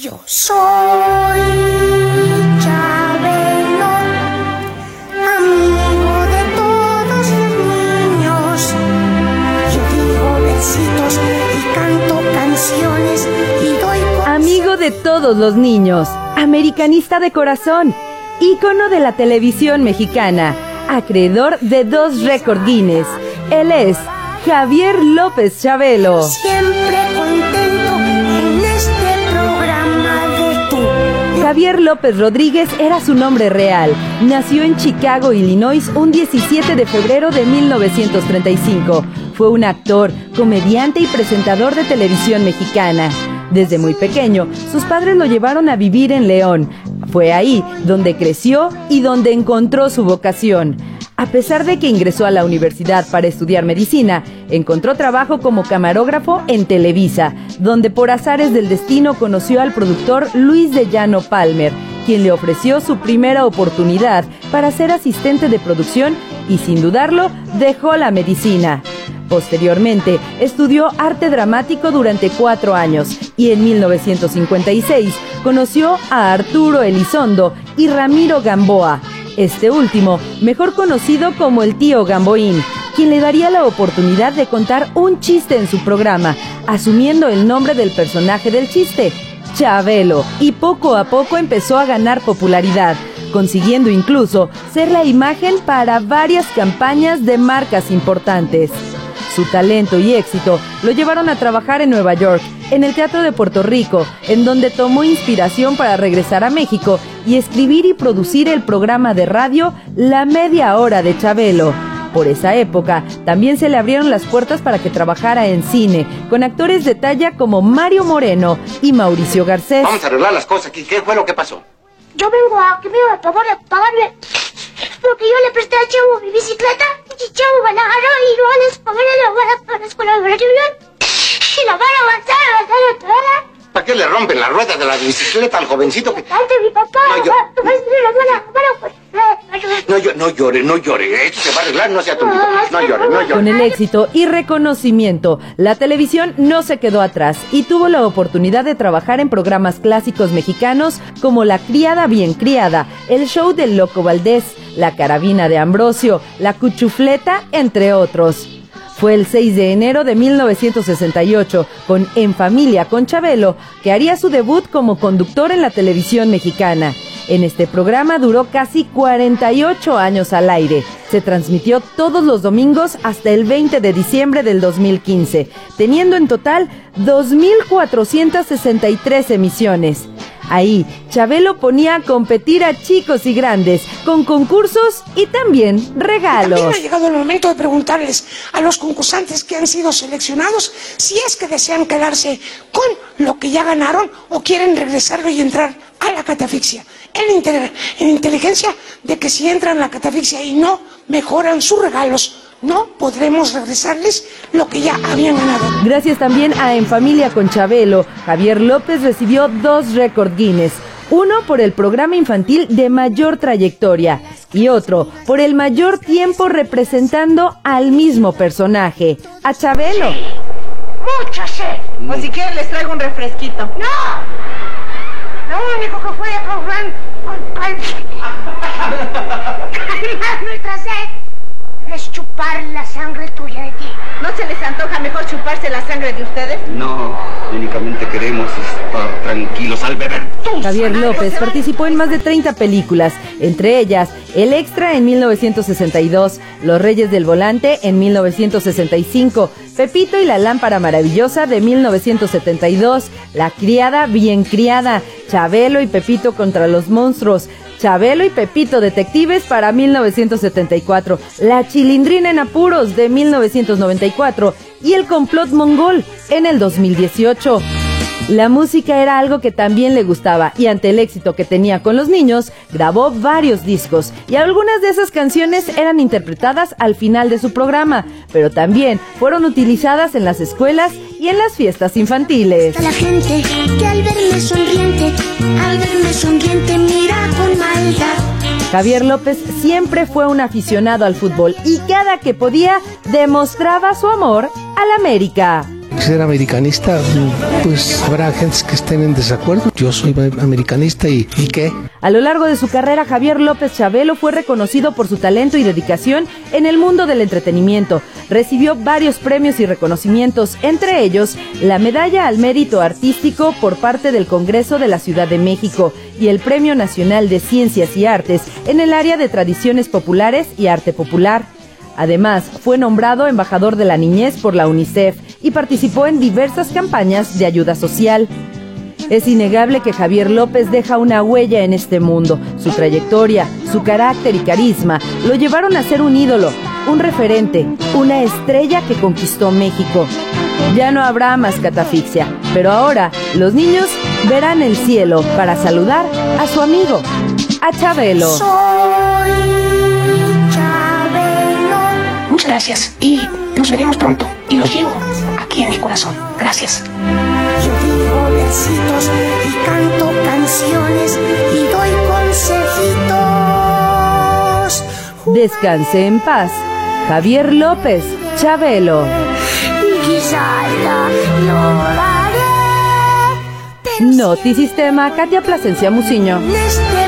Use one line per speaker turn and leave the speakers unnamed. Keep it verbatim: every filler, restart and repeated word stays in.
Yo soy Chabelo, amigo de todos los niños. Yo digo besitos y canto canciones y doy consejos.
Amigo de todos los niños, americanista de corazón, ícono de la televisión mexicana, acreedor de dos récord Guinness. Él es Javier López Chabelo.
Siempre contento en este programa de tú.
Javier López Rodríguez era su nombre real. Nació en Chicago, Illinois, un diecisiete de febrero de mil novecientos treinta y cinco. Fue un actor, comediante y presentador de televisión mexicana. Desde muy pequeño, sus padres lo llevaron a vivir en León. Fue ahí donde creció y donde encontró su vocación. A pesar de que ingresó a la universidad para estudiar medicina, encontró trabajo como camarógrafo en Televisa, donde por azares del destino conoció al productor Luis de Llano Palmer, quien le ofreció su primera oportunidad para ser asistente de producción y, sin dudarlo, dejó la medicina. Posteriormente, estudió arte dramático durante cuatro años y en mil novecientos cincuenta y seis conoció a Arturo Elizondo y Ramiro Gamboa, este último mejor conocido como el tío Gamboín, quien le daría la oportunidad de contar un chiste en su programa, asumiendo el nombre del personaje del chiste, Chabelo, y poco a poco empezó a ganar popularidad, consiguiendo incluso ser la imagen para varias campañas de marcas importantes. Su talento y éxito lo llevaron a trabajar en Nueva York, en el Teatro de Puerto Rico, en donde tomó inspiración para regresar a México y escribir y producir el programa de radio La Media Hora de Chabelo. Por esa época, también se le abrieron las puertas para que trabajara en cine, con actores de talla como Mario Moreno y Mauricio Garcés.
Vamos a arreglar las cosas aquí. ¿Qué fue lo que pasó?
Yo vengo a que me haga el favor de pagarme, porque yo le presté a Chavo mi bicicleta y Chavo me la agarró y no les pagué la la escuela de Brasil. Y la van a avanzar, avanzar toda.
¿Para qué le rompen las ruedas de la bicicleta al jovencito que...?
Ante mi papá,
no, yo...
no,
yo, no llore, no llore. Esto se va a arreglar, no sea tontito. No llore, no llore.
Con el éxito y reconocimiento, la televisión no se quedó atrás y tuvo la oportunidad de trabajar en programas clásicos mexicanos como La Criada Bien Criada, El Show del Loco Valdés, La Carabina de Ambrosio, La Cuchufleta, entre otros. Fue el seis de enero de mil novecientos sesenta y ocho, con En Familia con Chabelo, que haría su debut como conductor en la televisión mexicana. En este programa duró casi cuarenta y ocho años al aire. Se transmitió todos los domingos hasta el veinte de diciembre del dos mil quince, teniendo en total dos mil cuatrocientas sesenta y tres emisiones. Ahí, Chabelo ponía a competir a chicos y grandes, con concursos y también regalos.
También ha llegado el momento de preguntarles a los concursantes que han sido seleccionados si es que desean quedarse con lo que ya ganaron o quieren regresarlo y entrar a la catafixia. En, inter- en inteligencia de que si entran a la catafixia y no mejoran sus regalos, no podremos regresarles lo que ya habían ganado.
Gracias también a En Familia con Chabelo, Javier López recibió dos récord Guinness. Uno por el programa infantil de mayor trayectoria y otro por el mayor tiempo representando al mismo personaje, a Chabelo.
mucha sed.
O si quieren les traigo un refresquito.
¡No! Lo único que puede probar con calmar nuestra sed es chupar la sangre tuya de ti.
¿No se les antoja mejor chuparse la sangre de ustedes?
No, únicamente queremos estar tranquilos al beber.
Javier López participó en más de treinta películas, entre ellas El Extra en mil novecientos sesenta y dos, Los Reyes del Volante en mil novecientos sesenta y cinco, Pepito y la Lámpara Maravillosa de mil novecientos setenta y dos, La Criada Bien Criada, Chabelo y Pepito contra los monstruos, Chabelo y Pepito Detectives para mil novecientos setenta y cuatro, La Chilindrina en Apuros de mil novecientos noventa y cuatro y El Complot Mongol en el dos mil dieciocho. La música era algo que también le gustaba y ante el éxito que tenía con los niños, grabó varios discos y algunas de esas canciones eran interpretadas al final de su programa, pero también fueron utilizadas en las escuelas y en las fiestas infantiles.
A la gente que al verme sonriente, al verme sonriente mira con maldad.
Javier López siempre fue un aficionado al fútbol y cada que podía demostraba su amor al América.
Ser americanista, pues habrá gentes que estén en desacuerdo. Yo soy americanista y, ¿y qué?
A lo largo de su carrera, Javier López Chabelo fue reconocido por su talento y dedicación en el mundo del entretenimiento. Recibió varios premios y reconocimientos, entre ellos la Medalla al Mérito Artístico por parte del Congreso de la Ciudad de México y el Premio Nacional de Ciencias y Artes en el área de tradiciones populares y arte popular. Además, fue nombrado embajador de la niñez por la UNICEF y participó en diversas campañas de ayuda social. Es innegable que Javier López deja una huella en este mundo. Su trayectoria, su carácter y carisma lo llevaron a ser un ídolo, un referente, una estrella que conquistó México. Ya no habrá más catafixia, pero ahora los niños verán el cielo para saludar a su amigo, a Chabelo.
Soy Chabelo.
Muchas gracias y nos veremos pronto. Y los llevo aquí en mi corazón. Gracias.
Yo digo versitos y canto canciones y doy consejitos.
Descanse en paz, Javier López Chabelo.
Quizá la lograré.
Notisistema, Katia Plasencia Muciño.
Este